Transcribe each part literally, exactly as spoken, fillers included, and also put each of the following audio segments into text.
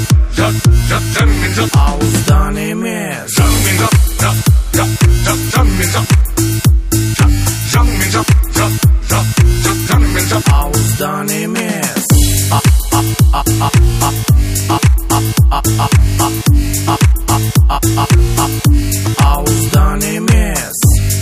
жат, жат, жанмен жат. Ауыздан емес, жанмен жат, жат, жат, жат, жанмен жат. Жат, жанмен жат, жат, жат, жат, жанмен жат. ауыздан емес. Ауыздан емес.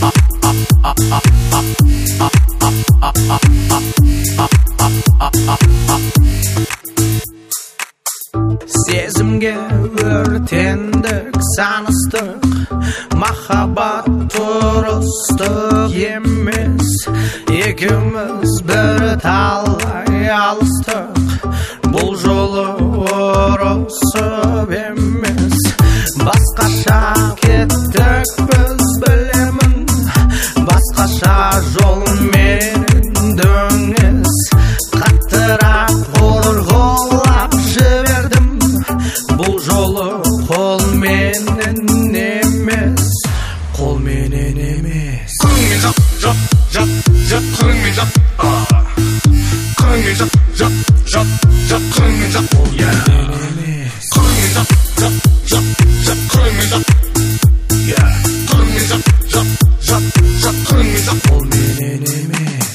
Сезімге өртендік, саныстық, махаббат тұрыстық емес. Екеуміз бір талай алыстық, бұл жолы ұрысып емес. Басқаша кеттік біз, білемін, басқаша жолмен дөңес. Қаттырақ ұрғылап жібердім, бұл жолы қолменен емес, қолменен емес. Қырыңмен жат, жат, жат, жат, қырыңмен жат. Қырыңмен жат, жат, жат, жат, қырыңмен жат. Қолменен емес. Қырыңмен жат, жат, жат, жат, қырыңмен жат. Қырыңмен жат, жат, жат, жат, қырыңмен жат. Қолменен емес.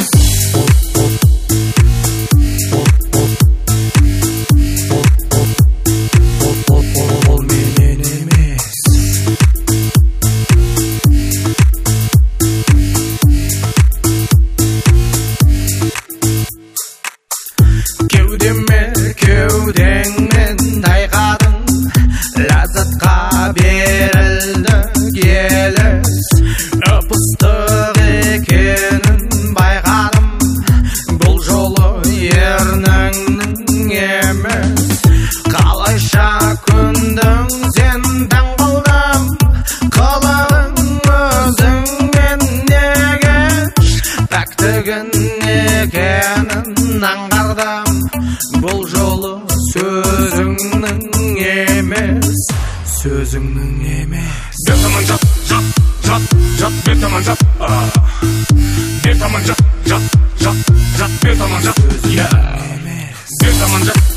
Қолменен емес. Кеудеме кеудеңмен тайғадың, ләззатқа берілді келіс. Ыпыстық екенін байқадым, бұл жолы ерніңнің емес. Қалайша күндің сен таң қылдым, қылығың өзіңмен негеш. Пәктігін екенін аңғардым, бұл жолы сөзіңнің емес, сөзіңнің емес. Бер таман жат, жат, жат, жат, бер таман жат. Бер таман жат, жат, жат, жат, бер таман жат. Бер таман жат.